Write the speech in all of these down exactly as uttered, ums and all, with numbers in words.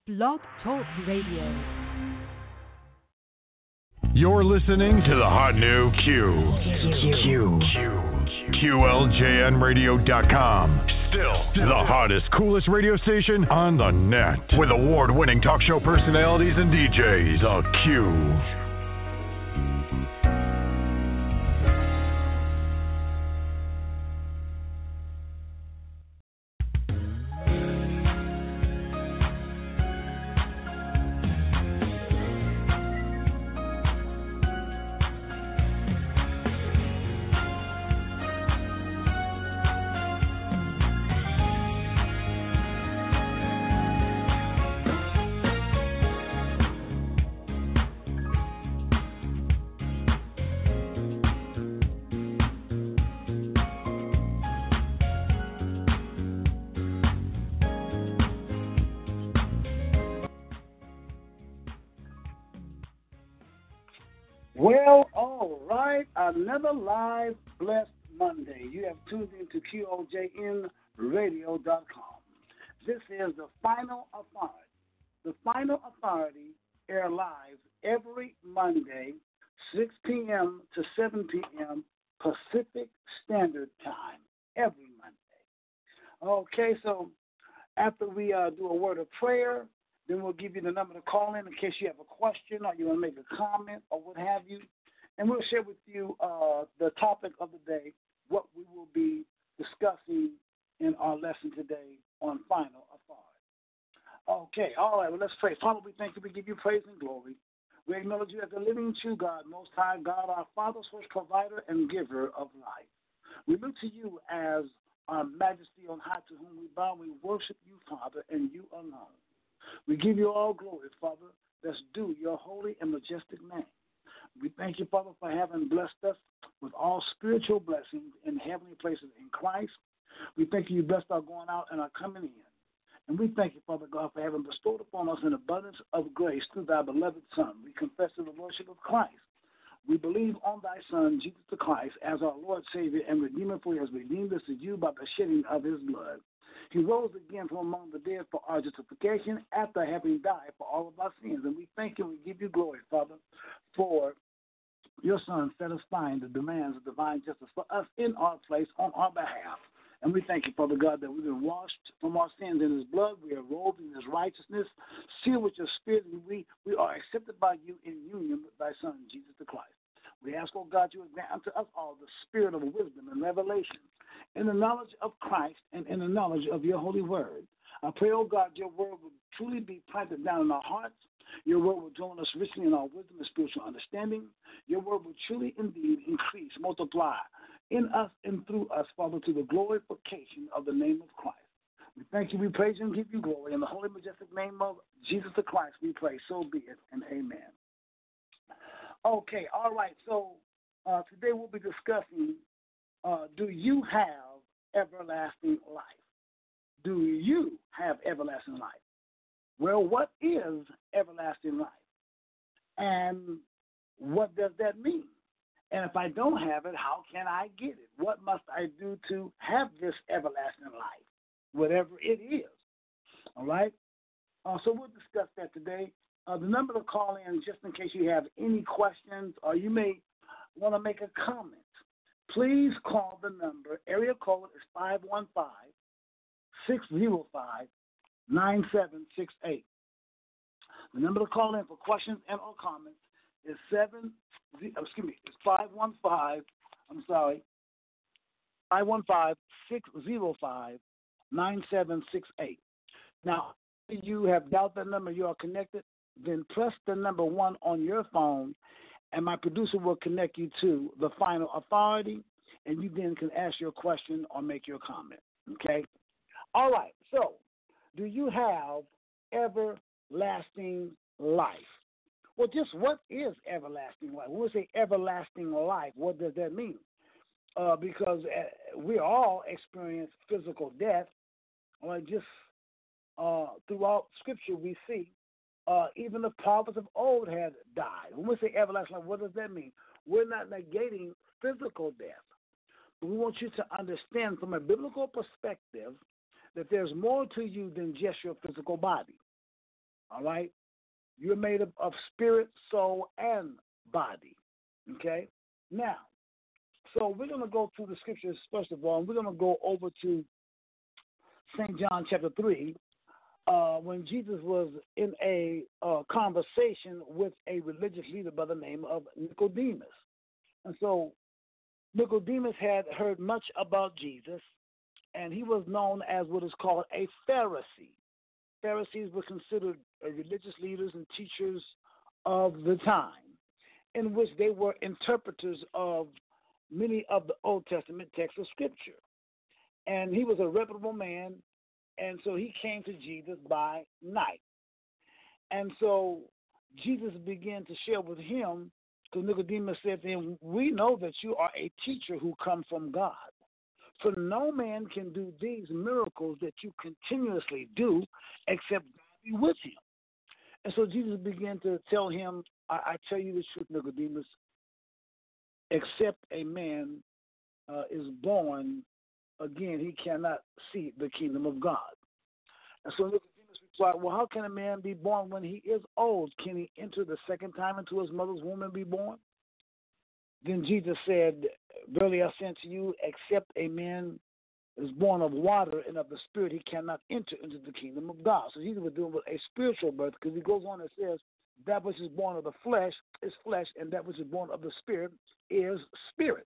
Blog Talk Radio. You're listening to the hot new Q. Q. Q. Q L J N radio dot com. Still the hottest, coolest radio station on the net. With award-winning talk show personalities and D Js. A Q. Well, all right, another live blessed Monday. You have tuned into Q O J N radio dot com. This is the Final Authority. The Final Authority air live every Monday, six p.m. to seven p.m. Pacific Standard Time, every Monday. Okay, so after we uh, do a word of prayer, then we'll give you the number to call in in case you have a question or you want to make a comment or what have you. And we'll share with you uh, the topic of the day, what we will be discussing in our lesson today on final authority. Okay, all right, well, let's pray. Father, we thank you. We give you praise and glory. We acknowledge you as the living true God, Most High God, our Father, source, provider, and giver of life. We look to you as our majesty on high, to whom we bow. We worship you, Father, and you alone. We give you all glory, Father, that's due your holy and majestic name. We thank you, Father, for having blessed us with all spiritual blessings in heavenly places in Christ. We thank you, you blessed our going out and our coming in. And we thank you, Father God, for having bestowed upon us an abundance of grace through thy beloved Son. We confess to the Lordship of Christ. We believe on thy Son, Jesus the Christ, as our Lord, Savior, and Redeemer, for he has redeemed us to you by the shedding of his blood. He rose again from among the dead for our justification after having died for all of our sins. And we thank you and we give you glory, Father, for your Son satisfying the demands of divine justice for us in our place on our behalf. And we thank you, Father God, that we've been washed from our sins in his blood. We are robed in his righteousness, sealed with your spirit, and we, we are accepted by you in union with thy Son, Jesus the Christ. We ask, oh God, you would grant unto us all the spirit of wisdom and revelation in the knowledge of Christ and in the knowledge of your holy word. I pray, oh God, your word would truly be planted down in our hearts. Your word will join us richly in our wisdom and spiritual understanding. Your word will truly indeed increase, multiply in us and through us, Father, to the glorification of the name of Christ. We thank you, we praise you, and give you glory. In the holy, majestic name of Jesus the Christ, we pray. So be it, and amen. Okay, all right, so uh, today we'll be discussing, uh, do you have everlasting life? Do you have everlasting life? Well, what is everlasting life? And what does that mean? And if I don't have it, how can I get it? What must I do to have this everlasting life, whatever it is? All right? Uh, so we'll discuss that today. Uh, the number to call in, just in case you have any questions or you may want to make a comment, please call the number. Area code is five one five, six zero five, nine seven six eight. The number to call in for questions and or comments is seven. Excuse me, it's five one five. I'm sorry, five one five six zero five nine seven six eight. Now, if you have dialed that number, you are connected. Then press the number one on your phone, and my producer will connect you to the final authority, and you then can ask your question or make your comment. Okay. All right. So, do you have everlasting life? Well, just what is everlasting life? When we say everlasting life, what does that mean? Uh, because uh, we all experience physical death. Or just uh, throughout Scripture, we see uh, even the prophets of old had died. When we say everlasting life, what does that mean? We're not negating physical death. But we want you to understand from a biblical perspective that there's more to you than just your physical body. All right? You're made up of spirit, soul, and body. Okay? Now, so we're going to go through the scriptures first of all, and we're going to go over to Saint John chapter three, uh, when Jesus was in a uh, conversation with a religious leader by the name of Nicodemus. And so Nicodemus had heard much about Jesus, and he was known as what is called a Pharisee. Pharisees were considered religious leaders and teachers of the time, in which they were interpreters of many of the Old Testament texts of Scripture. And he was a reputable man, and so he came to Jesus by night. And so Jesus began to share with him, because Nicodemus said to him, we know that you are a teacher who comes from God. For no man can do these miracles that you continuously do except God be with him. And so Jesus began to tell him, I, I tell you the truth, Nicodemus, except a man uh, is born again, he cannot see the kingdom of God. And so Nicodemus replied, well, how can a man be born when he is old? Can he enter the second time into his mother's womb and be born? Then Jesus said, verily I say unto you, except a man is born of water and of the Spirit, he cannot enter into the kingdom of God. So Jesus was dealing with a spiritual birth, because he goes on and says, that which is born of the flesh is flesh, and that which is born of the Spirit is spirit.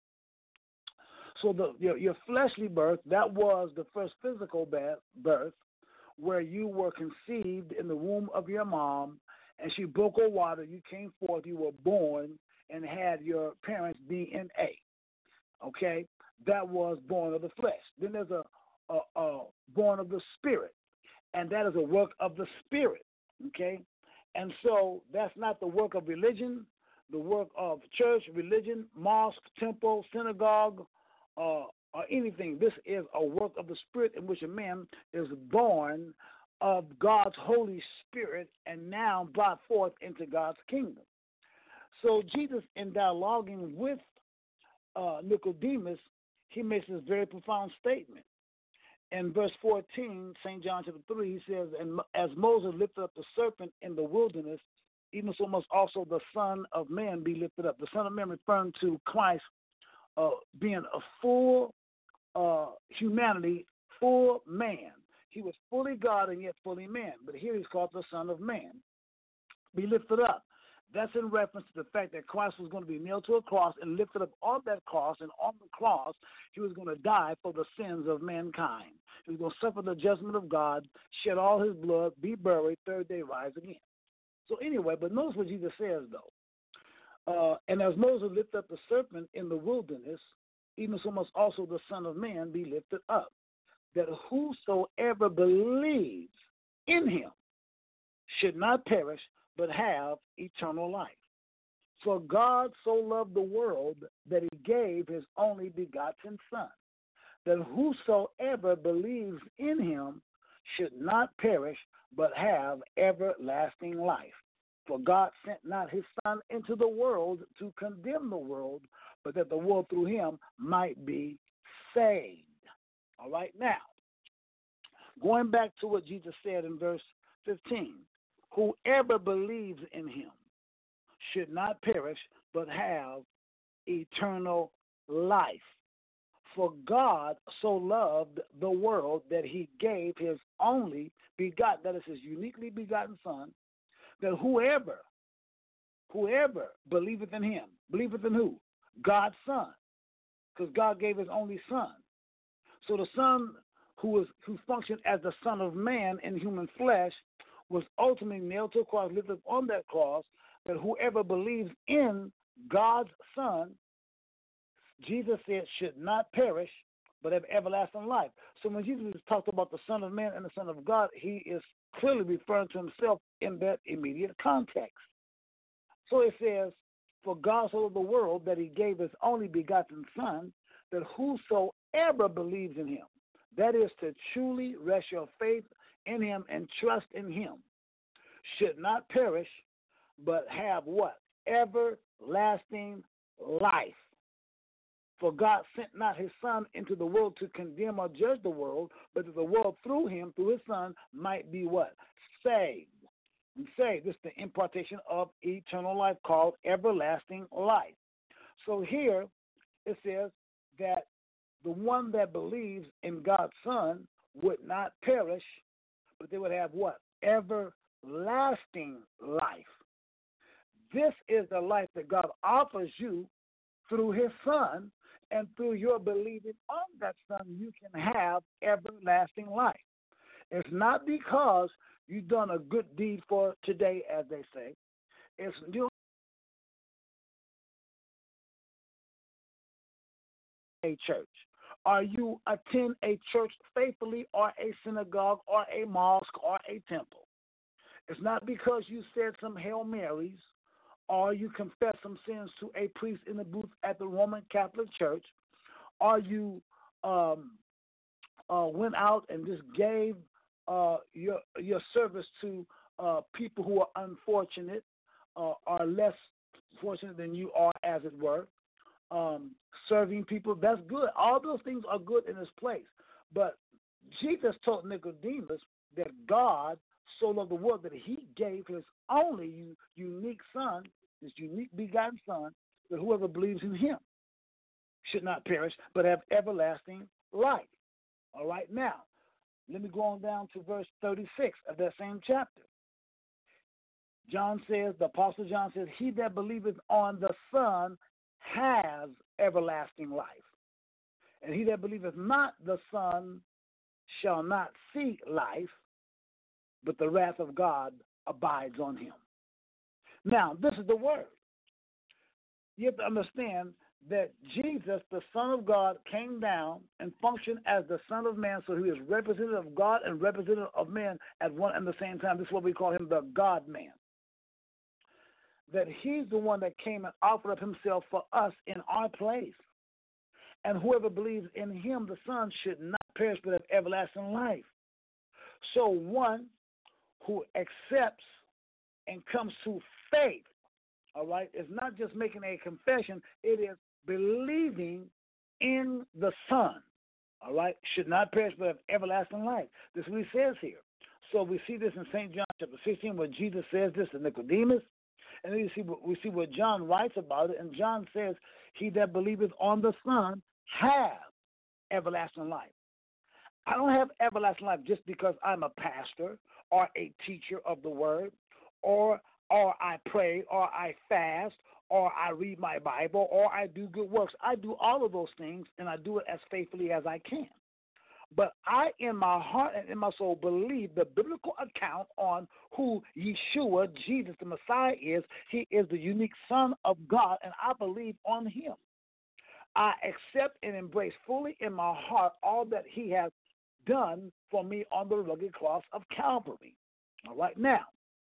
So the your, your fleshly birth, that was the first physical birth, where you were conceived in the womb of your mom, and she broke her water, you came forth, you were born, and had your parents' D N A. Okay? That was born of the flesh. Then there's a, a, a born of the Spirit, and that is a work of the Spirit. Okay? And so that's not the work of religion, the work of church, religion, mosque, temple, synagogue, uh, or anything. This is a work of the Spirit in which a man is born of God's Holy Spirit and now brought forth into God's kingdom. So Jesus, in dialoguing with uh, Nicodemus, he makes this very profound statement. In verse fourteen, Saint John chapter three, he says, and as Moses lifted up the serpent in the wilderness, even so must also the Son of Man be lifted up. The Son of Man referring to Christ uh, being a full uh, humanity, full man. He was fully God and yet fully man. But here he's called the Son of Man. Be lifted up. That's in reference to the fact that Christ was going to be nailed to a cross and lifted up on that cross, and on the cross he was going to die for the sins of mankind. He was going to suffer the judgment of God, shed all his blood, be buried, third day rise again. So anyway, but notice what Jesus says, though. Uh, and as Moses lifted up the serpent in the wilderness, even so must also the Son of Man be lifted up, that whosoever believes in him should not perish, but have eternal life. For God so loved the world that he gave his only begotten Son, that whosoever believes in him should not perish, but have everlasting life. For God sent not his Son into the world to condemn the world, but that the world through him might be saved. All right, now, going back to what Jesus said in verse fifteen, whoever believes in him should not perish, but have eternal life. For God so loved the world that he gave his only begotten, that is his uniquely begotten Son, that whoever, whoever believeth in him, believeth in who? God's Son, because God gave his only Son. So the Son who was who functioned as the Son of Man in human flesh was ultimately nailed to a cross, lifted on that cross, that whoever believes in God's Son, Jesus said, should not perish, but have everlasting life. So when Jesus talked about the Son of Man and the Son of God, he is clearly referring to himself in that immediate context. So it says, for God so loved the world that he gave his only begotten Son, that whosoever believes in him, that is to truly rest your faith in him and trust in him, should not perish, but have what? Everlasting life. For God sent not his Son into the world to condemn or judge the world, but that the world through him, through his Son, might be what? Saved. We say this is the impartation of eternal life called everlasting life. So here it says that the one that believes in God's Son would not perish, but they would have what? Everlasting life. This is the life that God offers you through his Son, and through your believing on that Son, you can have everlasting life. It's not because you've done a good deed for today, as they say. It's you a church. Or you attend a church faithfully, or a synagogue, or a mosque, or a temple. It's not because you said some Hail Marys, or you confess some sins to a priest in the booth at the Roman Catholic Church, or you um, uh, went out and just gave uh, your your service to uh, people who are unfortunate, uh, are less fortunate than you are, as it were. Um, serving people, that's good. All those things are good in its place. But Jesus told Nicodemus that God so loved the world that he gave his only unique Son, his unique begotten Son, that whoever believes in him should not perish, but have everlasting life. All right, now, let me go on down to verse thirty-six of that same chapter. John says, the Apostle John says, he that believeth on the Son has everlasting life. And he that believeth not the Son shall not see life, but the wrath of God abides on him. Now, this is the word. You have to understand that Jesus, the Son of God, came down and functioned as the Son of Man, so he is representative of God and representative of man at one and the same time. This is what we call him, the God-man. That he's the one that came and offered up himself for us in our place. And whoever believes in him, the Son, should not perish but have everlasting life. So one who accepts and comes to faith, all right, is not just making a confession, it is believing in the Son, all right, should not perish but have everlasting life. This is what he says here. So we see this in Saint John chapter sixteen, where Jesus says this to Nicodemus. And then you see, we see what John writes about it, and John says, he that believeth on the Son has everlasting life. I don't have everlasting life just because I'm a pastor or a teacher of the word, or or I pray, or I fast, or I read my Bible, or I do good works. I do all of those things, and I do it as faithfully as I can. But I, in my heart and in my soul, believe the biblical account on who Yeshua, Jesus the Messiah, is. He is the unique Son of God, and I believe on him. I accept and embrace fully in my heart all that he has done for me on the rugged cross of Calvary. All right, now,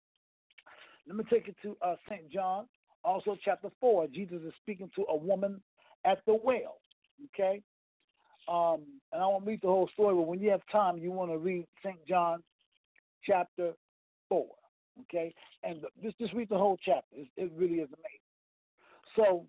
let me take you to uh, Saint John, also chapter four. Jesus is speaking to a woman at the well, okay? Um, and I won't read the whole story, but when you have time, you want to read Saint John chapter four, okay? And just, just read the whole chapter. It, it really is amazing.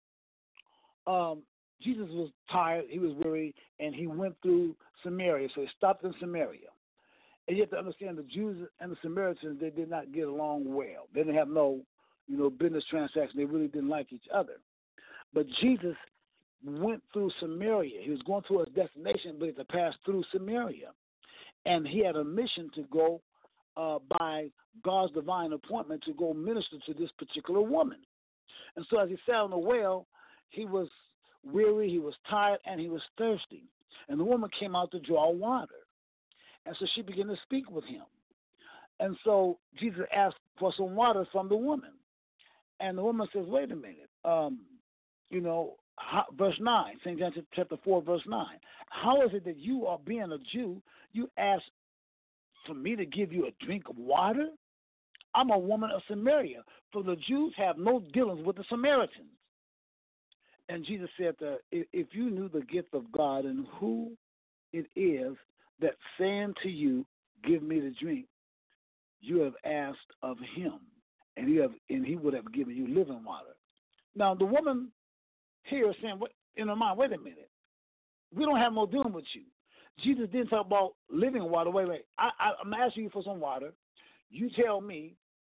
So um, Jesus was tired, he was weary, and he went through Samaria. So he stopped in Samaria. And you have to understand the Jews and the Samaritans, they did not get along well. They didn't have no, you know, business transaction. They really didn't like each other. But Jesus went through Samaria. He was going to his destination, but he had to pass through Samaria. And he had a mission to go uh, by God's divine appointment to go minister to this particular woman. And so as he sat on the well, he was weary, he was tired, and he was thirsty. And the woman came out to draw water. And so she began to speak with him. And so Jesus asked for some water from the woman. And the woman says, wait a minute, um, you know, how, verse nine, Saint John chapter four, verse nine. How is it that you, are being a Jew, you ask for me to give you a drink of water? I'm a woman of Samaria, for the Jews have no dealings with the Samaritans. And Jesus said that if you knew the gift of God and who it is that saying to you, give me the drink, you have asked of him, and he have, and he would have given you living water. Now the woman here is saying, in her mind, wait a minute, we don't have no dealing with you. Jesus didn't talk about living water. Wait, wait, I, I, I'm asking you for some water. You tell me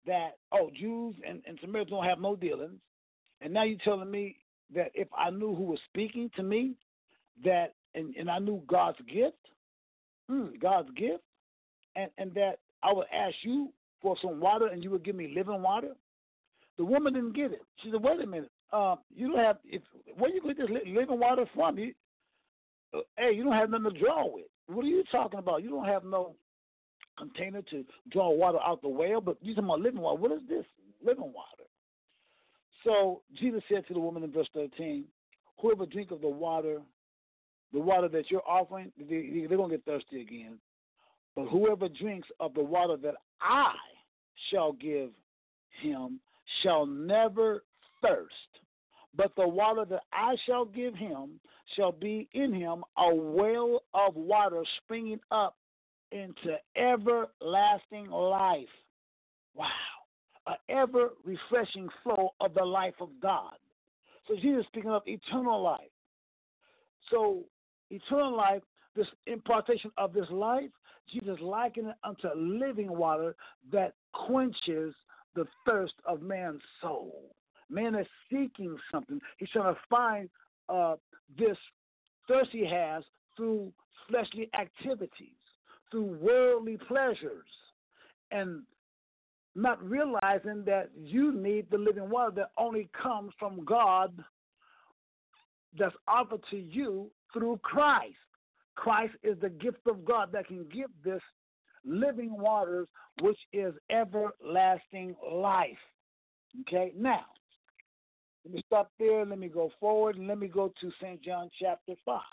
that, oh, Jews and, and Samaritans don't have no dealings. And now you're telling me that if I knew who was speaking to me, that and, and I knew God's gift, hmm, God's gift, and, and that I would ask you for some water and you would give me living water. The woman didn't get it. She said, wait a minute, uh, you don't have, if where you get this living water from? You, uh, hey, you don't have nothing to draw with. What are you talking about? You don't have no container to draw water out the well, but you talking about living water. What is this living water? So Jesus said to the woman in verse thirteen, whoever drink of the water, the water that you're offering, they, they're going to get thirsty again. But whoever drinks of the water that I shall give him shall never thirst. But the water that I shall give him shall be in him a well of water springing up into everlasting life. Wow. An ever-refreshing flow of the life of God. So Jesus is speaking of eternal life. So eternal life, this impartation of this life, Jesus likened it unto living water that quenches the thirst of man's soul. Man is seeking something. He's trying to find uh, this thirst he has through fleshly activities, through worldly pleasures, and not realizing that you need the living water that only comes from God, that's offered to you through Christ. Christ is the gift of God that can give this living waters, which is everlasting life. Okay, now, let me stop there. Let me go forward, and let me go to Saint John chapter five.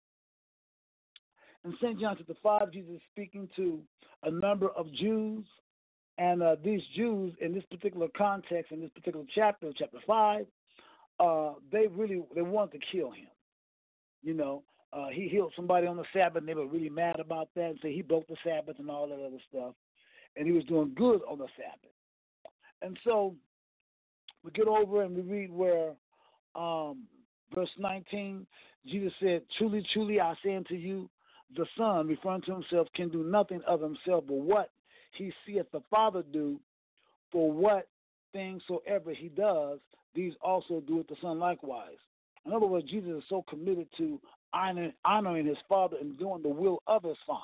In Saint John chapter five, Jesus is speaking to a number of Jews, and uh, these Jews, in this particular context, in this particular chapter, chapter five, uh, they really they wanted to kill him. You know, uh, he healed somebody on the Sabbath, and they were really mad about that, and so he broke the Sabbath and all that other stuff, and he was doing good on the Sabbath. And so we get over and we read where, um, verse nineteen, Jesus said, truly, truly, I say unto you, the Son, referring to himself, can do nothing of himself but what he seeth the Father do, for what things soever he does, these also doeth the Son likewise. In other words, Jesus is so committed to honoring, honoring his Father and doing the will of his Father.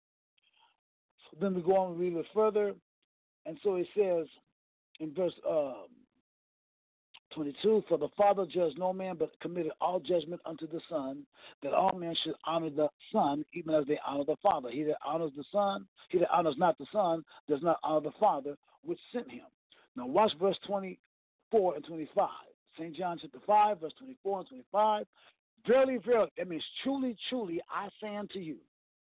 So then we go on and read it further, and so it says in verse um, twenty-two, for the Father judged no man, but committed all judgment unto the Son, that all men should honor the Son, even as they honor the Father. He that honors the Son, he that honors not the Son, does not honor the Father which sent him. Now watch verse twenty-four and twenty-five. Saint John chapter five, verse twenty-four and twenty-five. Verily, verily, that means truly, truly, I say unto you,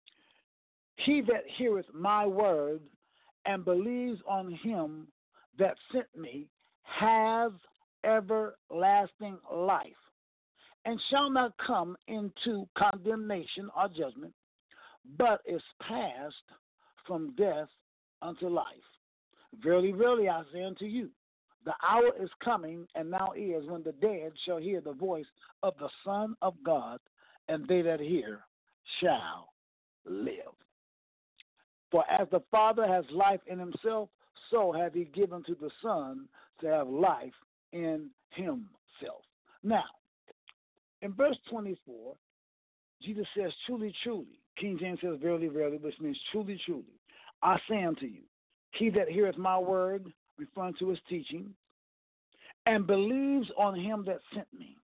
he that heareth my word and believes on him that sent me has everlasting life, and shall not come into condemnation or judgment, but is passed from death unto life. Verily, verily, I say unto you, the hour is coming, and now is, when the dead shall hear the voice of the Son of God, and they that hear shall live. For as the Father has life in himself, so hath he given to the Son to have life in himself. Now, in verse twenty-four, Jesus says, truly, truly. King James says, verily, verily, which means truly, truly. I say unto you, he that heareth my word, referring to his teaching, and believes on him that sent me.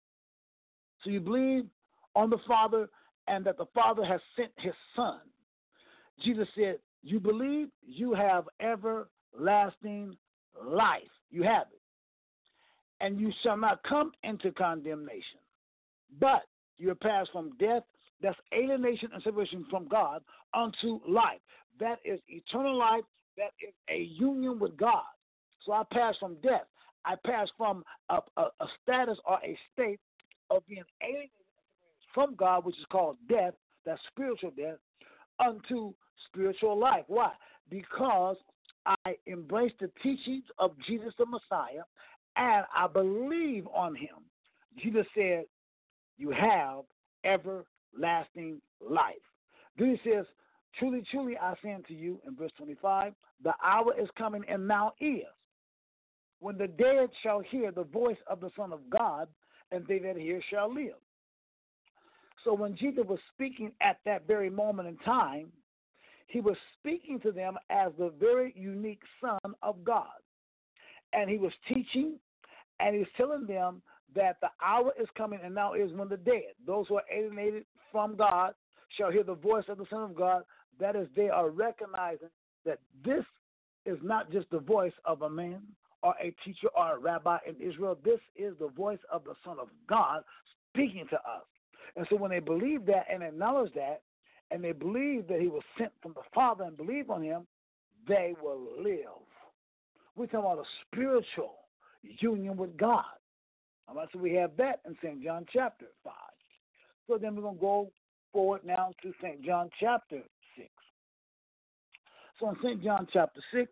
So you believe on the Father, and that the Father has sent his Son. Jesus said, you believe, you have everlasting life. You have it. And you shall not come into condemnation, but you are passed from death, that's alienation and separation from God, unto life. That is eternal life. That is a union with God. So I pass from death. I pass from a, a, a status or a state of being alienated from God, which is called death, that's spiritual death, unto spiritual life. Why? Because I embrace the teachings of Jesus the Messiah, and I believe on him. Jesus said, you have everlasting life. Then he says, Truly, truly, I say unto you, in verse twenty-five, the hour is coming, and now is, when the dead shall hear the voice of the Son of God, and they that hear shall live. So when Jesus was speaking at that very moment in time, he was speaking to them as the very unique Son of God. And he was teaching, and he was telling them that the hour is coming, and now is when the dead, those who are alienated from God, shall hear the voice of the Son of God. That is, they are recognizing that this is not just the voice of a man or a teacher or a rabbi in Israel. This is the voice of the Son of God speaking to us. And so when they believe that and acknowledge that, and they believe that he was sent from the Father and believe on him, they will live. We're talking about a spiritual union with God. All right, so we have that in Saint John chapter five. So then we're going to go forward now to Saint John chapter six. So in Saint John chapter six,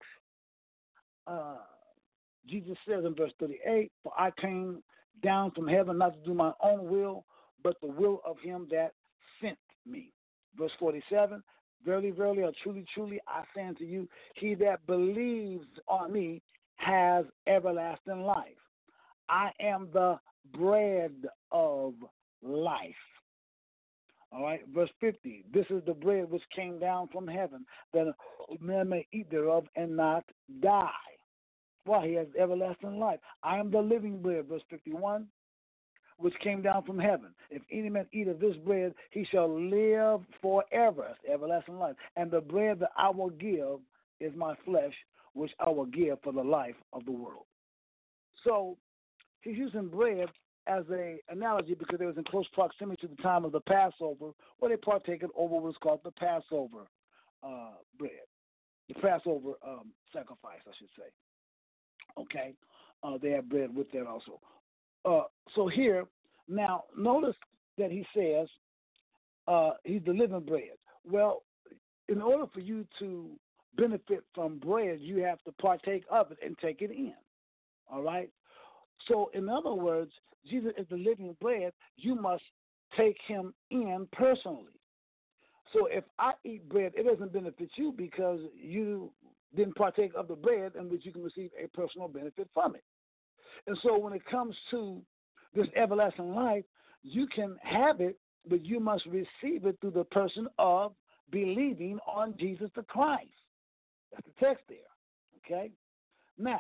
uh, Jesus says in verse thirty-eight, for I came down from heaven not to do my own will, but the will of him that sent me. Verse forty-seven, verily, verily, or truly, truly, I say unto you, he that believes on me has everlasting life. I am the bread of life. All right, verse fifty, this is the bread which came down from heaven, that man may eat thereof and not die. Well, he has everlasting life. I am the living bread, verse fifty-one, which came down from heaven. If any man eat of this bread, he shall live forever. That's everlasting life. And the bread that I will give is my flesh, which I will give for the life of the world. So he's using bread as an analogy because it was in close proximity to the time of the Passover, where they partaken over what's called the Passover uh, bread, the Passover um, sacrifice, I should say. Okay, uh, they have bread with that also. Uh, so here, now, notice that he says uh, he's the living bread. Well, in order for you to benefit from bread, you have to partake of it and take it in. All right? So, in other words, Jesus is the living bread. You must take him in personally. So, if I eat bread, it doesn't benefit you because you didn't partake of the bread in which you can receive a personal benefit from it. And so when it comes to this everlasting life, you can have it, but you must receive it through the person of believing on Jesus the Christ. That's the text there, okay? Now,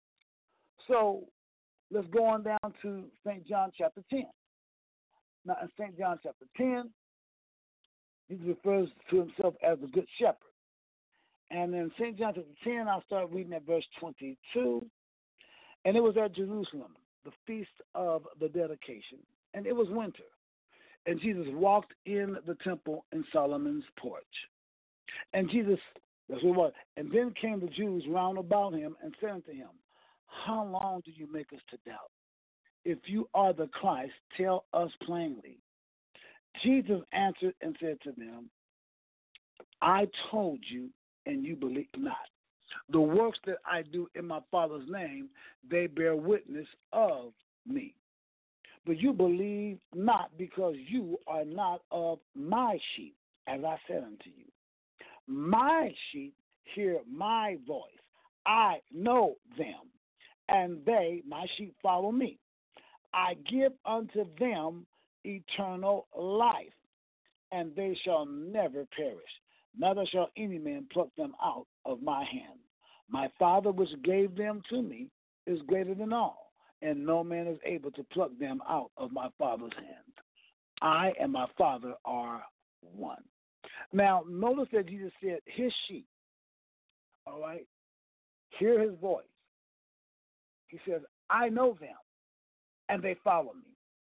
so let's go on down to Saint John chapter ten. Now, in Saint John chapter ten, Jesus refers to himself as the Good Shepherd. And in Saint John chapter ten, I'll start reading at verse twenty-two. And it was at Jerusalem, the feast of the dedication, and it was winter. And Jesus walked in the temple in Solomon's porch. And Jesus, that's what it was. And then came the Jews round about him and said unto him, how long do you make us to doubt? If you are the Christ, tell us plainly. Jesus answered and said to them, I told you, and you believe not. The works that I do in my Father's name, they bear witness of me. But you believe not because you are not of my sheep, as I said unto you. My sheep hear my voice. I know them, and they, my sheep, follow me. I give unto them eternal life, and they shall never perish. Neither shall any man pluck them out of my hand. My Father which gave them to me is greater than all, and no man is able to pluck them out of my Father's hand. I and my Father are one. Now, notice that Jesus said his sheep, all right, hear his voice. He says, I know them, and they follow me.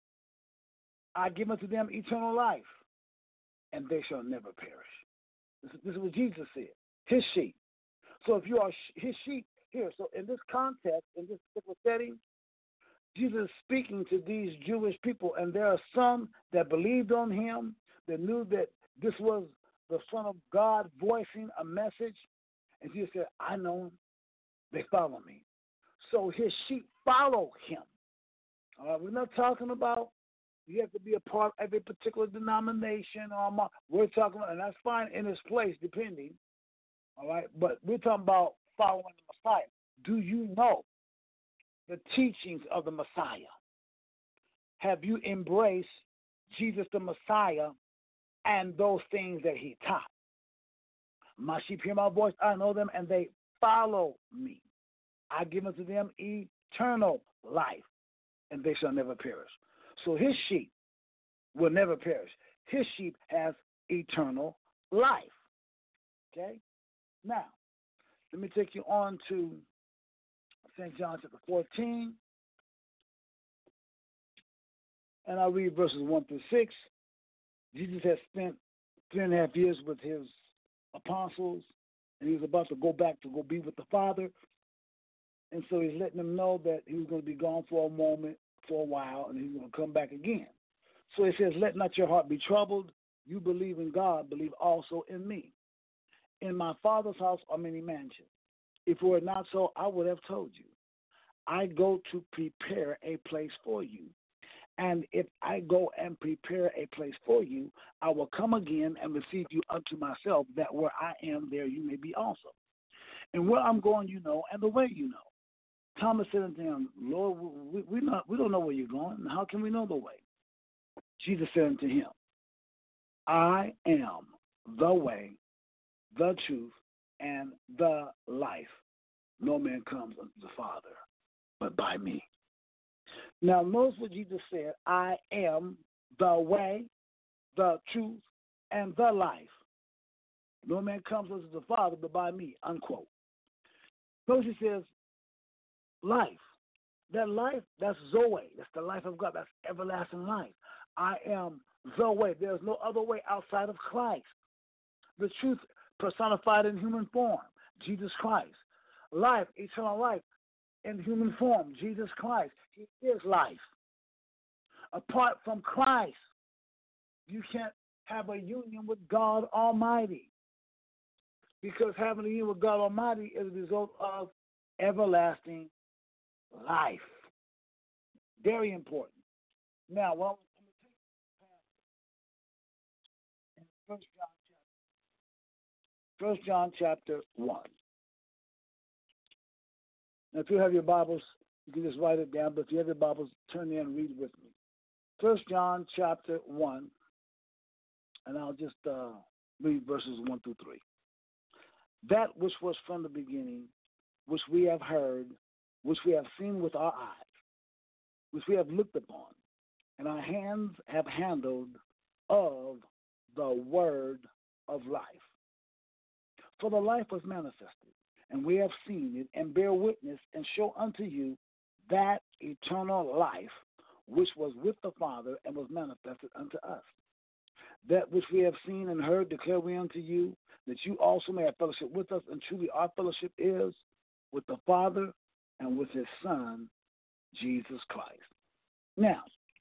I give unto them eternal life, and they shall never perish. This is, this is what Jesus said, his sheep. So if you are his sheep here, so in this context, in this particular setting, Jesus is speaking to these Jewish people, and there are some that believed on him, that knew that this was the Son of God voicing a message, and Jesus said, I know him, they follow me. So his sheep follow him. All right, we're not talking about You have to be a part of a particular denomination. Or mo- we're talking about, and that's fine in its place, depending. All right, but we're talking about following the Messiah. Do you know the teachings of the Messiah? Have you embraced Jesus the Messiah and those things that he taught? My sheep hear my voice, I know them, and they follow me. I give unto them eternal life, and they shall never perish. So his sheep will never perish. His sheep has eternal life. Okay? Now, let me take you on to Saint John chapter fourteen, and I'll read verses one through six. Jesus has spent three and a half years with his apostles, and he was about to go back to go be with the Father. And so he's letting them know that he was going to be gone for a moment, for a while, and he's going to come back again. So he says, let not your heart be troubled. You believe in God, believe also in me. In my Father's house are many mansions. If it were not so, I would have told you. I go to prepare a place for you. And if I go and prepare a place for you, I will come again and receive you unto myself, that where I am, there you may be also. And where I'm going, you know, and the way you know. Thomas said unto him, Lord, we, we, not, we don't know where you're going. How can we know the way? Jesus said unto him, I am the way, the truth, and the life. No man comes unto the Father but by me. Now, notice what Jesus said, I am the way, the truth, and the life. No man comes unto the Father but by me, unquote. Notice he says, life. That life, that's Zoe. That's the life of God. That's everlasting life. I am the way. There's no other way outside of Christ. The truth personified in human form, Jesus Christ. Life, eternal life in human form, Jesus Christ. He is life. Apart from Christ, you can't have a union with God Almighty. Because having a union with God Almighty is a result of everlasting life. Very important. Now, well, in First John, First John chapter one. Now, if you have your Bibles, you can just write it down. But if you have your Bibles, turn in and read with me. First John chapter one, and I'll just uh, read verses one through three. That which was from the beginning, which we have heard, which we have seen with our eyes, which we have looked upon, and our hands have handled of the word of life. For the life was manifested, and we have seen it, and bear witness, and show unto you that eternal life which was with the Father and was manifested unto us. That which we have seen and heard declare we unto you, that you also may have fellowship with us, and truly our fellowship is with the Father and with his Son, Jesus Christ. Now,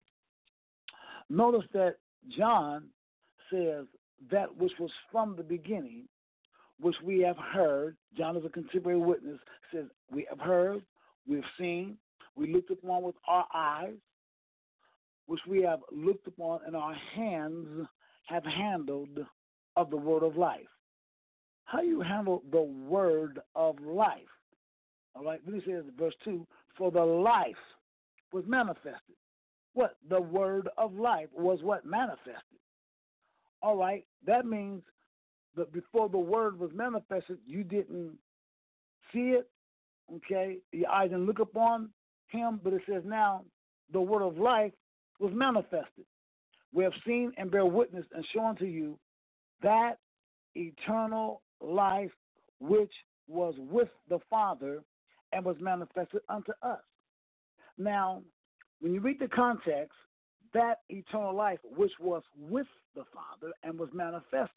notice that John says that which was from the beginning, which we have heard. John is a contemporary witness, says we have heard, we've seen, we looked upon with our eyes, which we have looked upon, and our hands have handled of the word of life. How you handle the word of life? All right, then he says in verse two, for the life was manifested. What? The word of life was what manifested. All right, that means that before the word was manifested, you didn't see it, okay? Your eyes didn't look upon him, but it says now the word of life was manifested. We have seen and bear witness and show unto you that eternal life which was with the Father and was manifested unto us. Now, when you read the context, that eternal life which was with the Father and was manifested.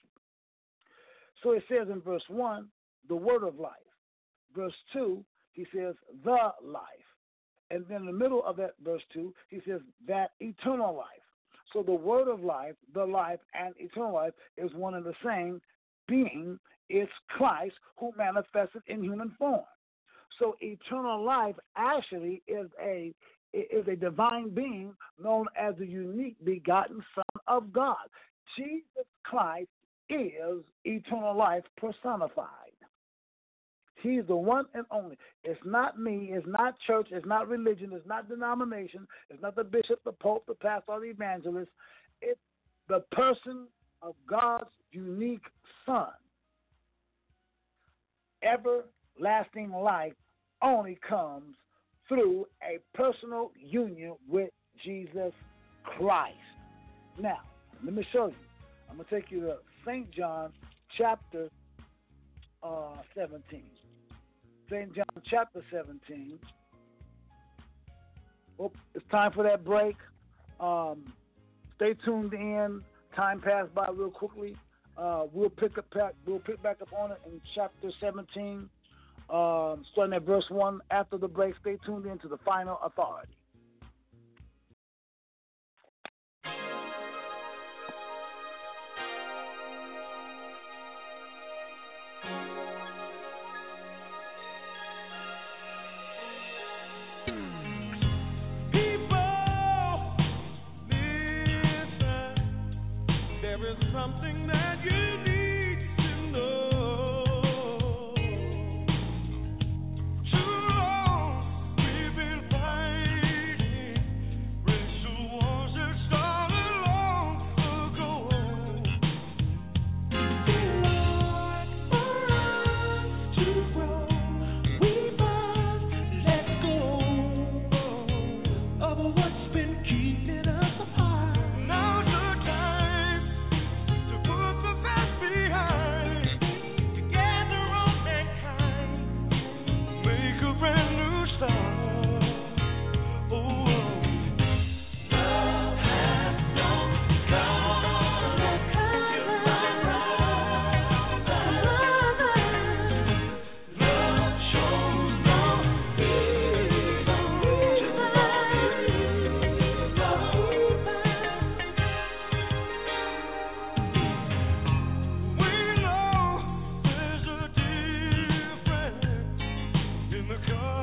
So it says in verse one, the word of life. Verse two, he says the life. And then in the middle of that verse two, he says that eternal life. So the word of life, the life, and eternal life is one and the same being. It's Christ who manifested in human form. So eternal life actually is a is a divine being known as the unique begotten Son of God. Jesus Christ is eternal life personified. He's the one and only. It's not me. It's not church. It's not religion. It's not denomination. It's not the bishop, the pope, the pastor, or the evangelist. It's the person of God's unique Son. Everlasting life only comes through a personal union with Jesus Christ. Now, let me show you. I'm going to take you to Saint John chapter uh, seventeen. Saint John chapter seventeen. Oh, it's time for that break. Um, stay tuned in. Time passed by real quickly. Uh, we'll pick up back. We'll pick back up on it in chapter seventeen, um, starting at verse one. After the break, stay tuned in to the final authority. Something that you need to know. Too long we've been fighting racial wars that started long ago. In order for us to grow, we must let go of what's been keeping us apart. Now's the time. Put the past behind, together on mankind, make a brand new start. Oh, love has no color, love shows no evil, just we know there's a difference in the color.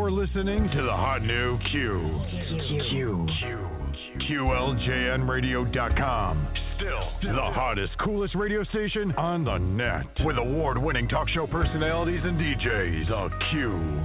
You're listening to the hot new Q. Q. Q. Q L J N radio dot com. Still the hottest, coolest radio station on the net. With award-winning talk show personalities and D Js. The Q.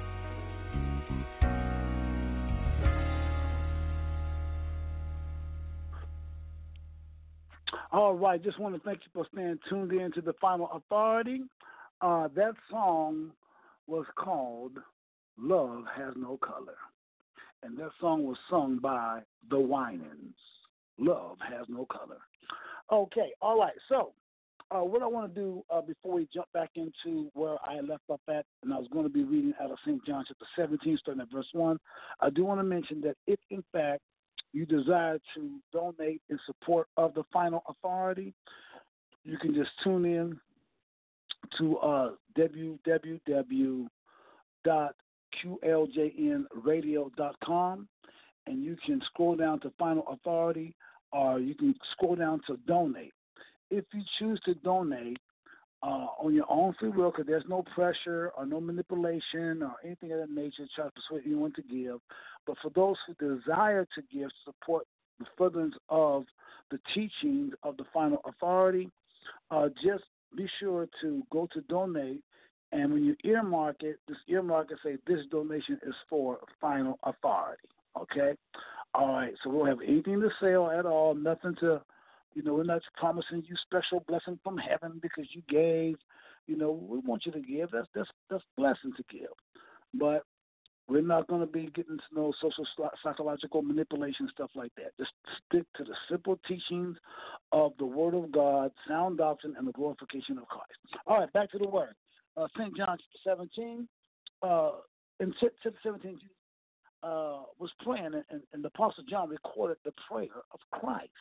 All right, just want to thank you for staying tuned in to the Final Authority. Uh, that song was called Love Has No Color. And that song was sung by the Winans. Love Has No Color. Okay, all right. So uh, what I want to do uh, before we jump back into where I left off at, and I was going to be reading out of Saint John chapter seventeen, starting at verse one, I do want to mention that if, in fact, you desire to donate in support of the Final Authority, you can just tune in to uh, w w w dot q l j n radio dot com, and you can scroll down to Final Authority, or you can scroll down to donate. If you choose to donate uh, on your own free will, because there's no pressure or no manipulation or anything of that nature to try to persuade anyone to give, but for those who desire to give to support the furtherance of the teachings of the Final Authority, uh, just be sure to go to donate, and when you earmark it, just earmark it, say this donation is for Final Authority, okay? All right, so we don't have anything to sell at all, nothing to, you know, we're not promising you special blessing from heaven because you gave. You know, we want you to give. That's that's that's blessing to give. But we're not going to be getting to no social psychological manipulation, stuff like that. Just stick to the simple teachings of the Word of God, sound doctrine, and the glorification of Christ. All right, back to the Word. Uh, Saint John seventeen, uh, in chapter seventeen, Jesus uh, was praying, and, and the Apostle John recorded the prayer of Christ.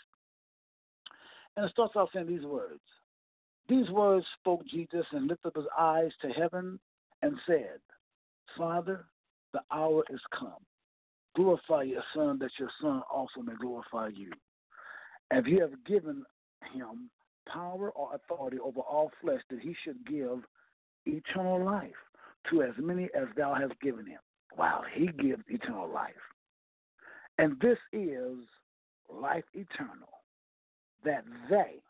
And it starts off saying these words. These words spoke Jesus and lifted up his eyes to heaven and said, Father, the hour is come. Glorify your Son, that your Son also may glorify you. And you have given him power or authority over all flesh, that he should give eternal life to as many as thou hast given him. Wow, he gives eternal life. And this is life eternal, that they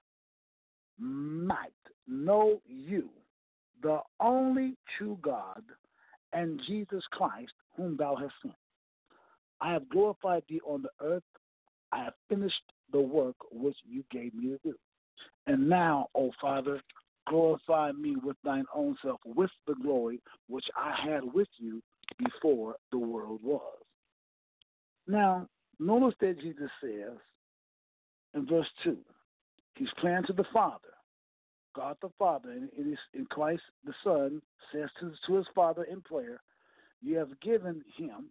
might know you, the only true God, and Jesus Christ, whom thou hast sent. I have glorified thee on the earth. I have finished the work which you gave me to do. And now, O Father, glorify me with thine own self, with the glory which I had with you before the world was. Now, notice that Jesus says in verse two, he's praying to the Father, God the Father, and in, in Christ the Son says to, to his Father in prayer, you have given him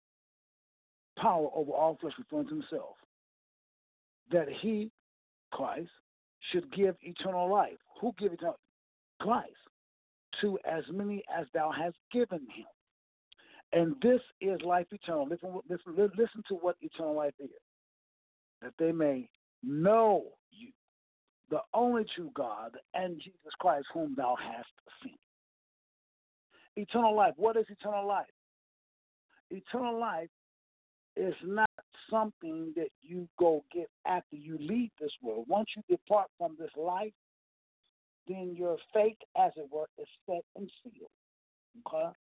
power over all flesh, referring to himself, that he, Christ, should give eternal life. Who give eternal life? Christ, to as many as thou hast given him. And this is life eternal. Listen, listen, listen to what eternal life is. That they may know you, the only true God, and Jesus Christ, whom thou hast sent. Eternal life. What is eternal life? Eternal life is not something that you go get after you leave this world. Once you depart from this life, then your fate, as it were, is set and sealed. Okay?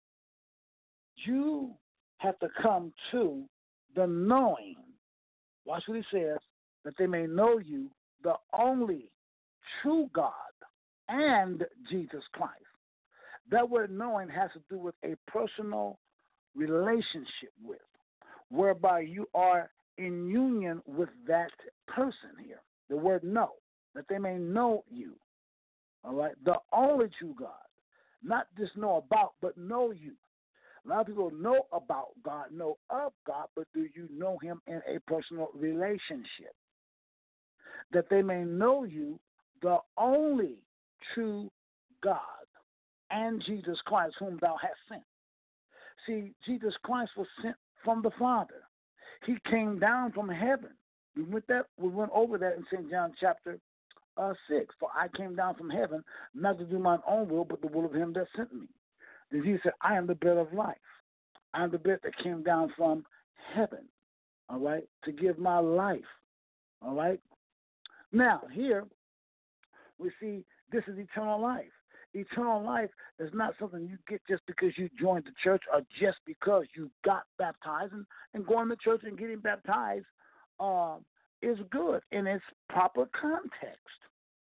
You have to come to the knowing. Watch what he says, that they may know you, the only true God, and Jesus Christ. That word knowing has to do with a personal relationship with, whereby you are in union with that person here. The word know, that they may know you. All right? The only true God. Not just know about, but know you. A lot of people know about God, know of God, but do you know him in a personal relationship? That they may know you, the only true God, and Jesus Christ, whom thou hast sent. See, Jesus Christ was sent from the Father. He came down from heaven. We went that. We went over that in Saint John chapter uh, six. For I came down from heaven, not to do mine own will, but the will of him that sent me. Then he said, I am the bread of life. I'm the bread that came down from heaven, all right, to give my life, all right. Now, here we see this is eternal life. Eternal life is not something you get just because you joined the church or just because you got baptized. And, and going to church and getting baptized uh, is good in its proper context.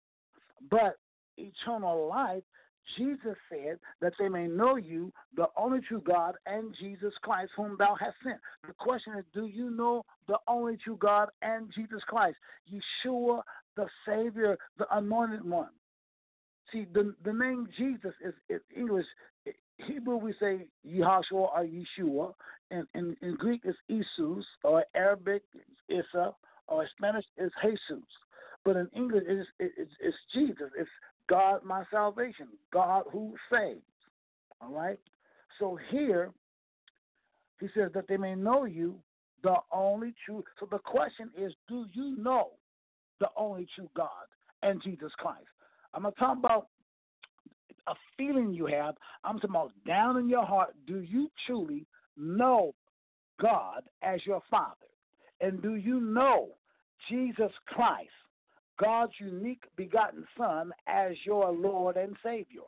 But eternal life, Jesus said that they may know you, the only true God, and Jesus Christ, whom thou hast sent. The question is, do you know the only true God and Jesus Christ? Yeshua, the Savior, the Anointed One. See, the the name Jesus is, is English. Hebrew, we say Yahshua or Yeshua. And in, in Greek, it's Jesus, or Arabic, it's Isa, or Spanish, it's Jesus. But in English, it's, it's, it's Jesus. It's God, my salvation. God who saves. All right? So here, he says that they may know you, the only true. So the question is, do you know the only true God and Jesus Christ? I'm not talking about a feeling you have. I'm talking about down in your heart, do you truly know God as your Father? And do you know Jesus Christ, God's unique begotten Son, as your Lord and Savior?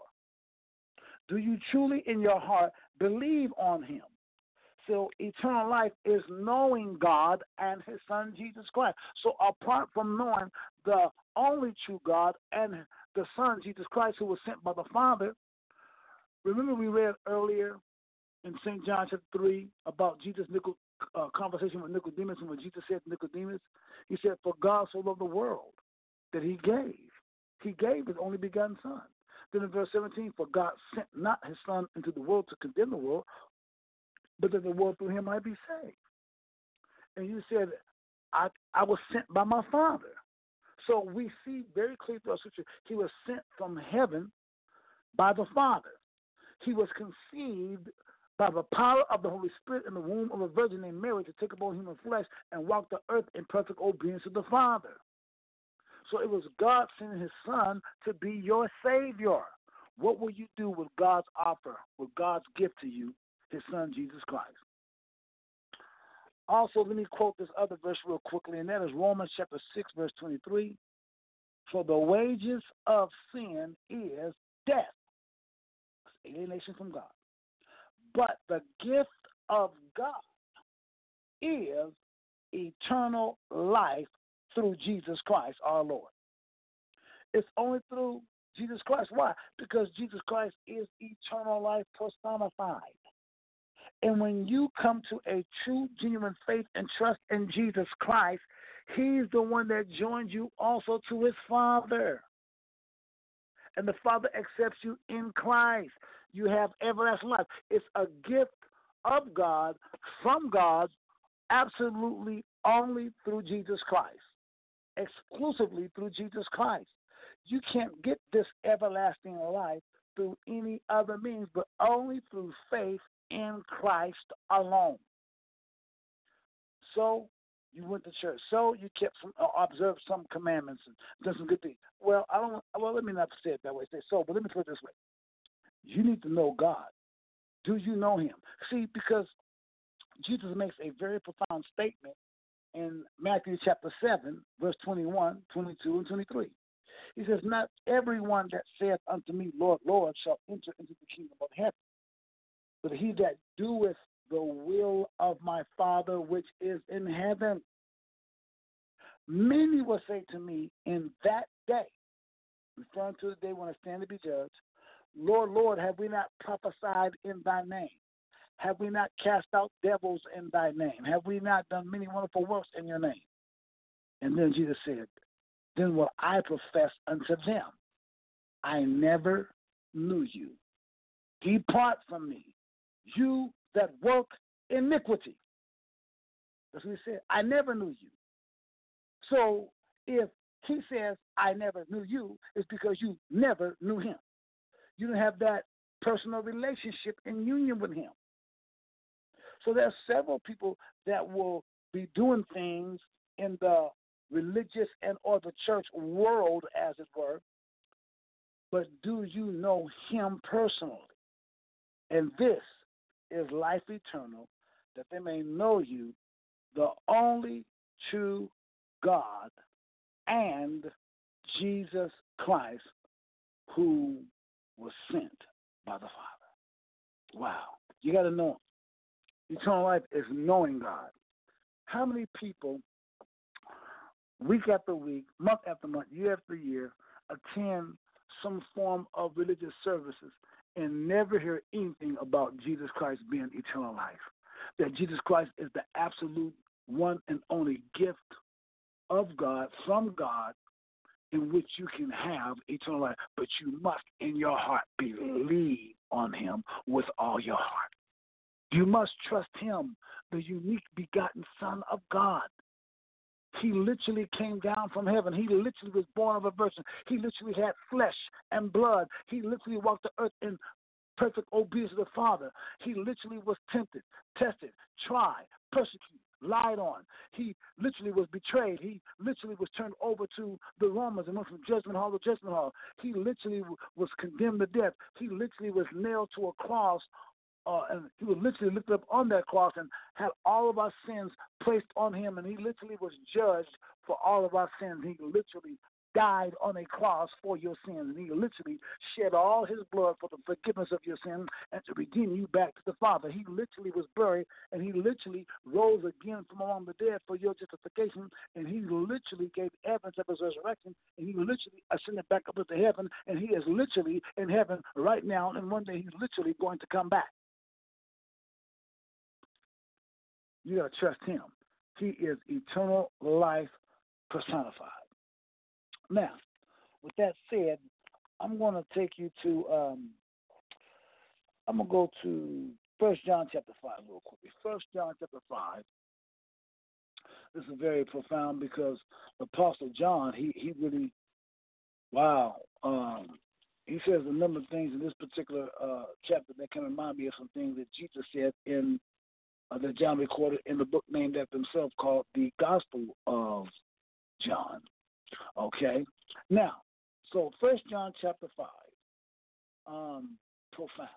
Do you truly in your heart believe on him? So eternal life is knowing God and his Son, Jesus Christ. So apart from knowing the only true God and the Son, Jesus Christ, who was sent by the Father, remember we read earlier in Saint John chapter three about Jesus' uh, conversation with Nicodemus, and when Jesus said to Nicodemus, he said, for God so loved the world that he gave. He gave his only begotten Son. Then in verse seventeen, for God sent not his Son into the world to condemn the world, but that the world through him might be saved. And you said, I, I was sent by my Father. So we see very clearly through our scripture, he was sent from heaven by the Father. He was conceived by the power of the Holy Spirit in the womb of a virgin named Mary to take upon human flesh and walk the earth in perfect obedience to the Father. So it was God sending his Son to be your Savior. What will you do with God's offer, with God's gift to you, his Son, Jesus Christ? Also, let me quote this other verse real quickly, and that is Romans chapter six, verse twenty-three. For the wages of sin is death, alienation from God. But the gift of God is eternal life through Jesus Christ our Lord. It's only through Jesus Christ. Why? Because Jesus Christ is eternal life personified. And when you come to a true, genuine faith and trust in Jesus Christ, he's the one that joins you also to his Father. And the Father accepts you in Christ. You have everlasting life. It's a gift of God, from God, absolutely only through Jesus Christ, exclusively through Jesus Christ. You can't get this everlasting life through any other means, but only through faith in Christ alone. So you went to church. So you kept some, uh, observed some commandments and done some good things. Well, I don't. Well, let me not say it that way. Say so, but let me put it this way: you need to know God. Do you know him? See, because Jesus makes a very profound statement in Matthew chapter seven, verse twenty-one, twenty-two, and twenty-three. He says, not everyone that saith unto me, Lord, Lord, shall enter into the kingdom of heaven, but he that doeth the will of my Father which is in heaven. Many will say to me in that day, referring to the day when I stand to be judged, Lord, Lord, have we not prophesied in thy name? Have we not cast out devils in thy name? Have we not done many wonderful works in your name? And then Jesus said, then will I profess unto them, I never knew you. Depart from me, you that work iniquity. That's what he said. I never knew you. So if he says, I never knew you, it's because you never knew him. You don't have that personal relationship and union with him. So there are several people that will be doing things in the religious and or the church world, as it were, but do you know him personally? And this is life eternal, that they may know you, the only true God, and Jesus Christ, who was sent by the Father. Wow. You got to know him. Eternal life is knowing God. How many people, week after week, month after month, year after year, attend some form of religious services and never hear anything about Jesus Christ being eternal life? That Jesus Christ is the absolute one and only gift of God, from God, in which you can have eternal life. But you must, in your heart, believe on him with all your heart. You must trust him, the unique begotten Son of God. He literally came down from heaven. He literally was born of a virgin. He literally had flesh and blood. He literally walked the earth in perfect obedience to the Father. He literally was tempted, tested, tried, persecuted, lied on. He literally was betrayed. He literally was turned over to the Romans and went from judgment hall to judgment hall. He literally was condemned to death. He literally was nailed to a cross, uh, and he was literally lifted up on that cross and had all of our sins placed on him, and he literally was judged for all of our sins. He literally died on a cross for your sins, and he literally shed all his blood for the forgiveness of your sins and to redeem you back to the Father. He literally was buried, and he literally rose again from among the dead for your justification, and he literally gave evidence of his resurrection, and he literally ascended back up into heaven, and he is literally in heaven right now, and one day he's literally going to come back. You got to trust him. He is eternal life personified. Now, with that said, I'm going to take you to, um, I'm going to go to First John chapter five real quickly. First John chapter five. This is very profound because the Apostle John, he, he really, wow, um, he says a number of things in this particular uh, chapter that can remind me of some things that Jesus said in, uh, that John recorded in the book named after himself called the Gospel of John. Okay, now, so First John chapter five, um, profound.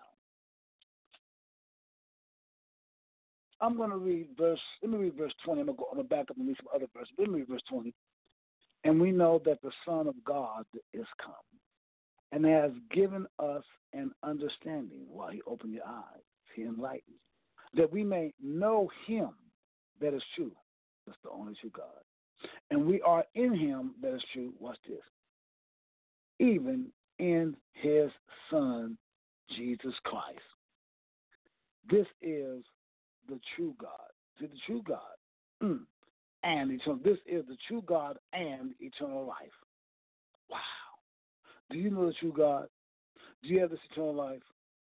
I'm going to read verse. Let me read verse twenty. I'm going to go. I'm going to back up and read some other verses. Let me read verse twenty. And we know that the Son of God is come, and has given us an understanding. While he opened your eyes, he enlightened, that we may know him that is true. That's the only true God. And we are in him that is true. Watch this. Even in his Son, Jesus Christ. This is the true God. See, the true God. Mm. And eternal. This is the true God and eternal life. Wow. Do you know the true God? Do you have this eternal life?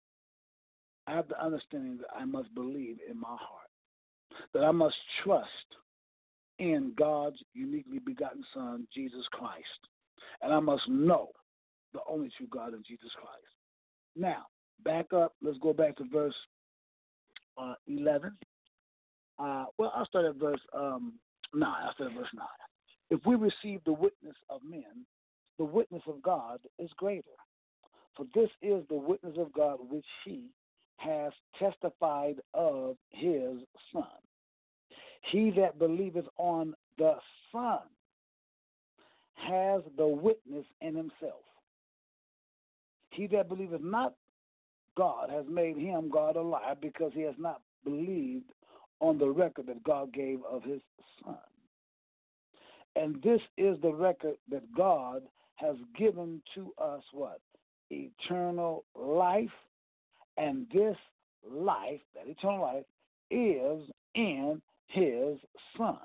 I have the understanding that I must believe in my heart, that I must trust in God's uniquely begotten Son, Jesus Christ. And I must know the only true God in Jesus Christ. Now, back up. Let's go back to verse uh, eleven. Uh, well, I'll start at verse um, nine. I'll start at verse nine. If we receive the witness of men, the witness of God is greater. For this is the witness of God which he has testified of his Son. He that believeth on the Son has the witness in himself. He that believeth not God has made him God a liar, because he has not believed on the record that God gave of his Son. And this is the record that God has given to us what? Eternal life. And this life, that eternal life, is in his Son.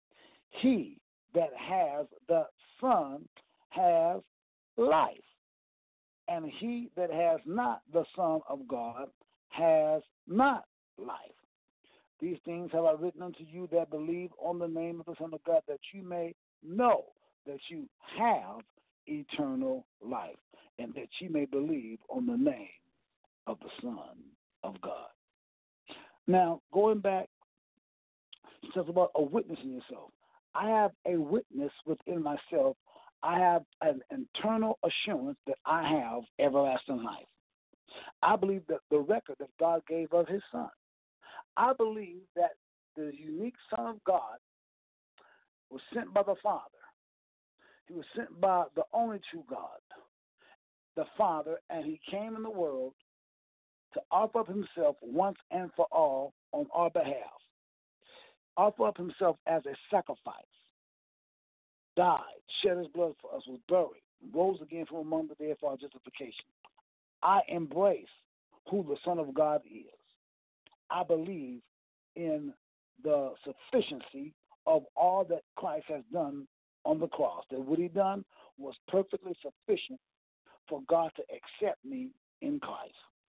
He that has the Son has life, and he that has not the Son of God has not life. These things have I written unto you that believe on the name of the Son of God, that you may know that you have eternal life, and that you may believe on the name of the Son of God. Now, going back, it says about a witness in yourself. I have a witness within myself. I have an internal assurance that I have everlasting life. I believe that the record that God gave of his son. I believe that the unique Son of God was sent by the Father. He was sent by the only true God, the Father, and he came in the world to offer up himself once and for all on our behalf. Offer up himself as a sacrifice. Died, shed his blood for us, was buried, rose again from among the dead for our justification. I embrace who the Son of God is. I believe in the sufficiency of all that Christ has done on the cross, that what he done was perfectly sufficient for God to accept me in Christ.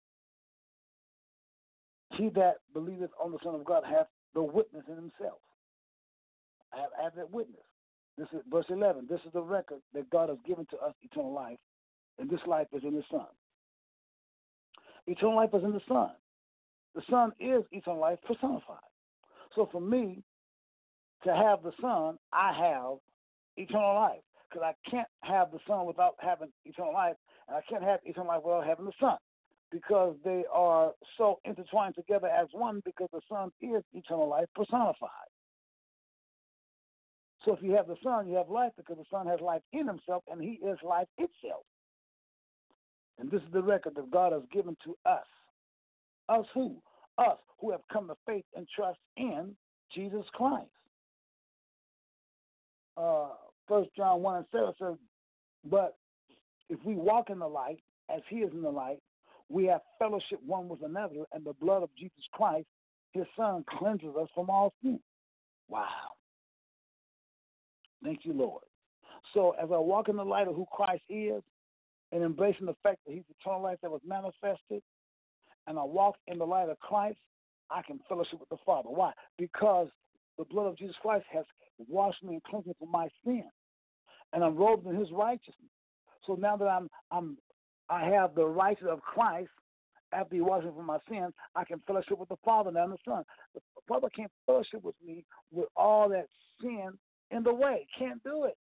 He that believeth on the Son of God hath the witness in himself. I have, I have that witness. This is verse eleven. This is the record that God has given to us, eternal life, and this life is in the Son. Eternal life is in the Son. The Son is eternal life personified. So for me to have the Son, I have eternal life, because I can't have the Son without having eternal life, and I can't have eternal life without having the Son, because they are so intertwined together as one, because the Son is eternal life personified. So if you have the Son, you have life, because the Son has life in himself, and he is life itself. And this is the record that God has given to us. Us who? Us who have come to faith and trust in Jesus Christ. Uh, First John one and seven says, but if we walk in the light, as he is in the light, we have fellowship one with another, and the blood of Jesus Christ, his Son, cleanses us from all sin. Wow. Thank you, Lord. So as I walk in the light of who Christ is, and embracing the fact that he's eternal life that was manifested, and I walk in the light of Christ, I can fellowship with the Father. Why? Because the blood of Jesus Christ has washed me and cleansed me from my sin, and I'm robed in his righteousness. So now that I'm, I'm, I have the righteousness of Christ after he washed me from my sins, I can fellowship with the Father now and the Son. The Father can't fellowship with me with all that sin in the way. Can't do it.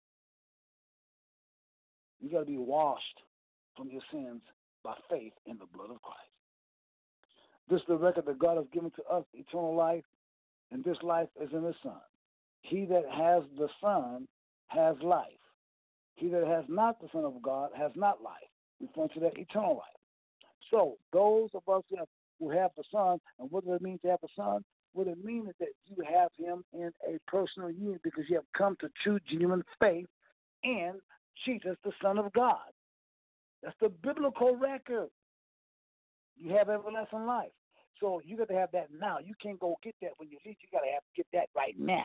You got to be washed from your sins by faith in the blood of Christ. This is the record that God has given to us, eternal life, and this life is in the Son. He that has the Son has life. He that has not the Son of God has not life, referring to that eternal life. So those of us who have, who have the Son, and what does it mean to have the Son? What it means is that you have him in a personal union, because you have come to true, genuine faith in Jesus, the Son of God. That's the biblical record. You have everlasting life. So you got to have that now. You can't go get that when you leave. You got to have to get that right now.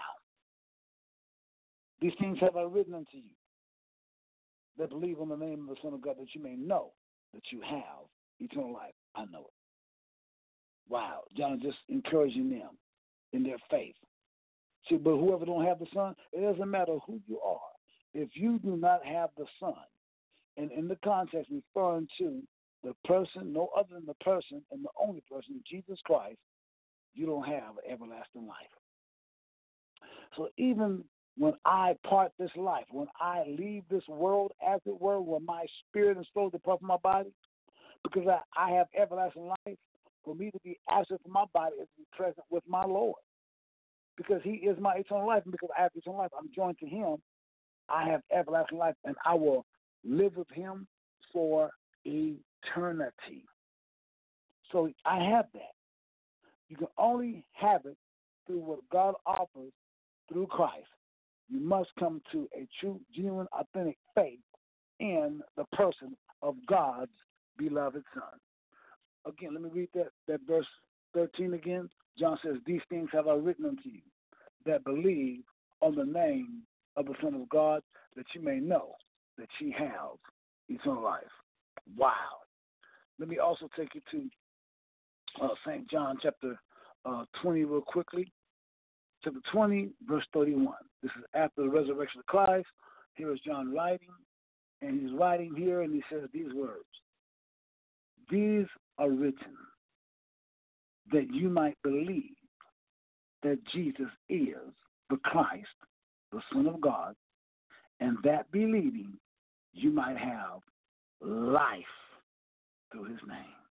These things have I written unto you that believe on the name of the Son of God, that you may know that you have eternal life. I know it. Wow. John is just encouraging them in their faith. See, but whoever don't have the Son, it doesn't matter who you are. If you do not have the Son, and in the context referring to the person, no other than the person and the only person, Jesus Christ, you don't have everlasting life. So even when I part this life, when I leave this world, as it were, when my spirit and soul depart from my body, because I, I have everlasting life, for me to be absent from my body is to be present with my Lord. Because he is my eternal life, and because I have eternal life, I'm joined to him. I have everlasting life, and I will live with him for eternity. So I have that. You can only have it through what God offers through Christ. You must come to a true, genuine, authentic faith in the person of God's beloved Son. Again, let me read that, that verse thirteen again. John says, these things have I written unto you that believe on the name of the Son of God, that you may know that ye have eternal life. Wow. Let me also take you to uh, Saint John chapter uh, twenty real quickly. Chapter twenty, verse thirty-one. This is after the resurrection of Christ. Here is John writing, and he's writing here, and he says these words. These are written that you might believe that Jesus is the Christ, the Son of God, and that believing you might have life through his name.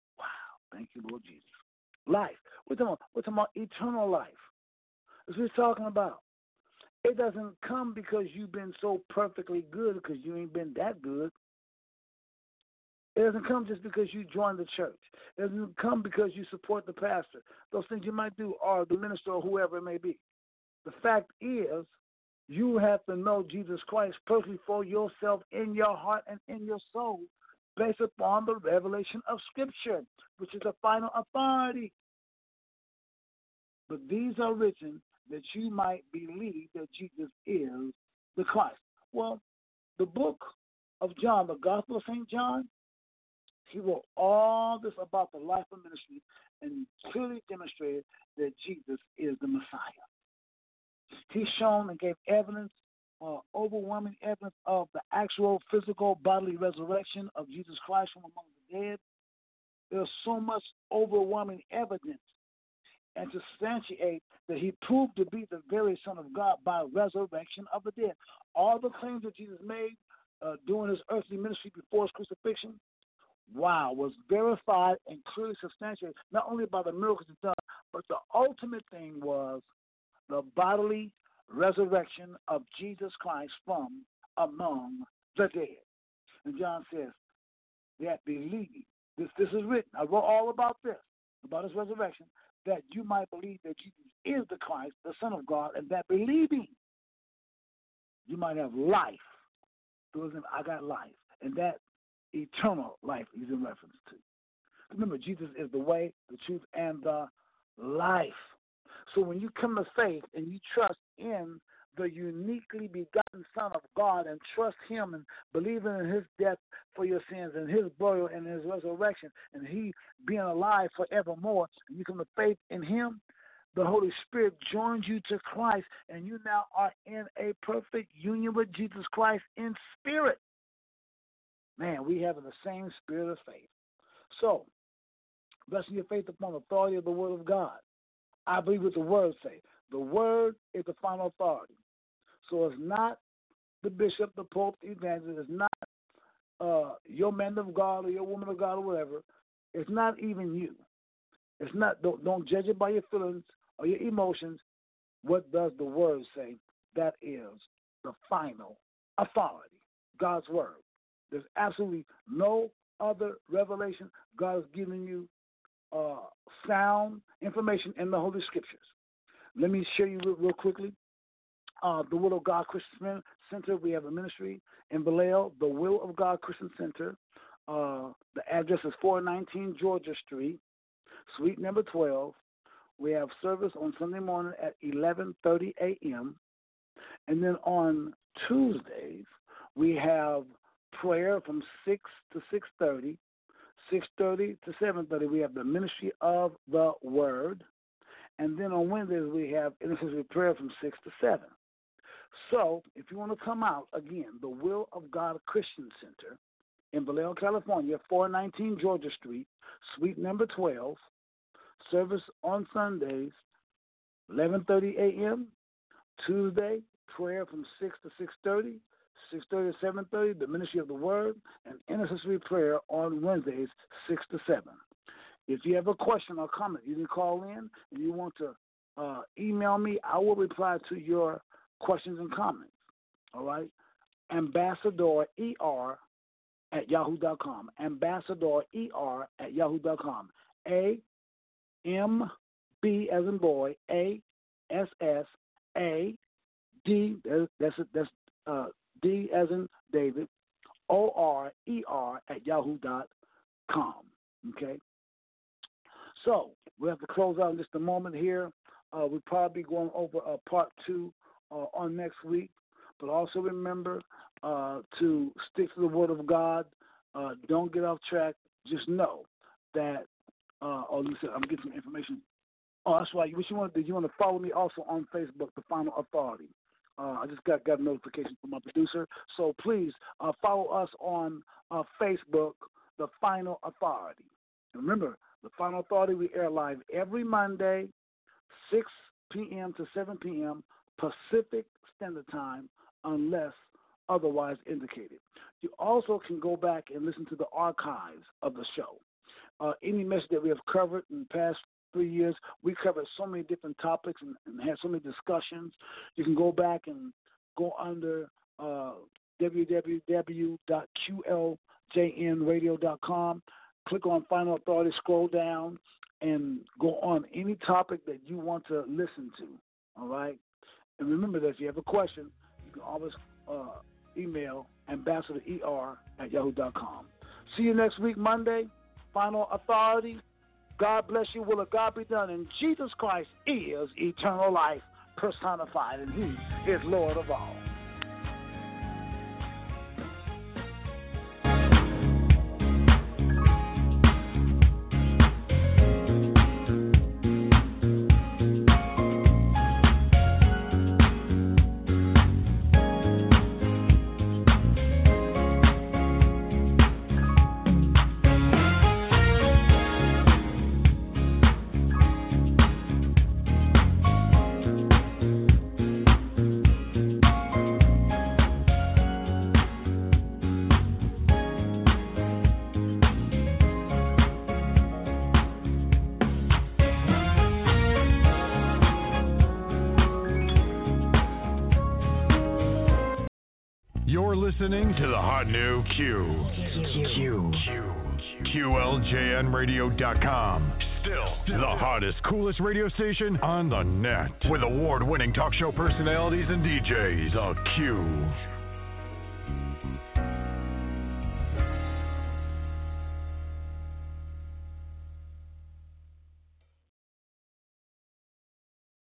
Thank you, Lord Jesus. Life. We're talking about, we're talking about eternal life. That's what we're talking about. It doesn't come because you've been so perfectly good, because you ain't been that good. It doesn't come just because you joined the church. It doesn't come because you support the pastor. Those things you might do, or the minister, or whoever it may be. The fact is, you have to know Jesus Christ perfectly for yourself in your heart and in your soul, based upon the revelation of Scripture, which is the final authority. But these are written that you might believe that Jesus is the Christ. Well, the book of John, the Gospel of Saint John, he wrote all this about the life of ministry and clearly demonstrated that Jesus is the Messiah. He's shown and gave evidence, uh, overwhelming evidence of the actual physical bodily resurrection of Jesus Christ from among the dead. There's so much overwhelming evidence and to substantiate that he proved to be the very Son of God by resurrection of the dead. All the claims that Jesus made uh, during his earthly ministry before his crucifixion, wow, was verified and clearly substantiated, not only by the miracles he's done, but the ultimate thing was the bodily resurrection of Jesus Christ from among the dead. And John says, that believe, this, this is written, I wrote all about this, about his resurrection, that you might believe that Jesus is the Christ, the Son of God, and that believing you might have life. Through him, I got life. And that eternal life he's in reference to. Remember, Jesus is the way, the truth, and the life. So when you come to faith and you trust in the uniquely begotten Son of God and trust him and believing in his death for your sins and his burial and his resurrection and he being alive forevermore, and you come to faith in him, the Holy Spirit joins you to Christ, and you now are in a perfect union with Jesus Christ in spirit. Man, we have the same spirit of faith. So, resting your faith upon the authority of the Word of God. I believe what the Word say. The Word is the final authority. So it's not the bishop, the pope, the evangelist. It's not uh, your man of God or your woman of God or whatever. It's not even you. It's not. Don't, don't judge it by your feelings or your emotions. What does the Word say? That is the final authority. God's Word. There's absolutely no other revelation God has given you uh, sound information in the Holy Scriptures. Let me share you real, real quickly. Uh, the Will of God Christian Center, we have a ministry in Vallejo, the Will of God Christian Center. Uh, the address is four nineteen Georgia Street, suite number twelve. We have service on Sunday morning at eleven thirty a.m. And then on Tuesdays, we have prayer from six to six thirty, six thirty to seven thirty. We have the Ministry of the Word. And then on Wednesdays, we have intercessory prayer from six to seven. So, if you want to come out, again, the Will of God Christian Center in Vallejo, California, four nineteen Georgia Street, suite number twelve, service on Sundays, eleven thirty a.m., Tuesday, prayer from six to six thirty, six thirty to seven thirty, the Ministry of the Word, and intercessory prayer on Wednesdays, six to seven. If you have a question or comment, you can call in and you want to uh, email me. I will reply to your questions and comments. All right? Ambassador E R at yahoo dot com. Ambassador E R at yahoo dot com. A M B as in boy, A S S A D, that's, that's uh, D as in David, O R E R at yahoo dot com. Okay? So, we have to close out in just a moment here. Uh, we'll probably be going over uh, part two uh, on next week. But also remember uh, to stick to the Word of God. Uh, don't get off track. Just know that, uh, oh, listen, I'm getting some information. Oh, that's right. What you want to do, you want to follow me also on Facebook, The Final Authority. Uh, I just got, got a notification from my producer. So please uh, follow us on uh, Facebook, The Final Authority. And remember, The Final Authority, we air live every Monday, six p.m. to seven p.m. Pacific Standard Time, unless otherwise indicated. You also can go back and listen to the archives of the show. uh, any message that we have covered in the past three years. We covered so many different topics and, and had so many discussions. You can go back and go under uh, w w w dot q l j n radio dot com, click on Final Authority, scroll down, and go on any topic that you want to listen to, all right? And remember that if you have a question, you can always uh, email ambassador e r at yahoo dot com. See you next week, Monday. Final Authority. God bless you. Will of God be done? And Jesus Christ is eternal life personified, and He is Lord of all. You're listening to the hot new Q. Q. Q L J N radio dot com. Still the hottest, coolest radio station on the net. With award-winning talk show personalities and D Js. The Q.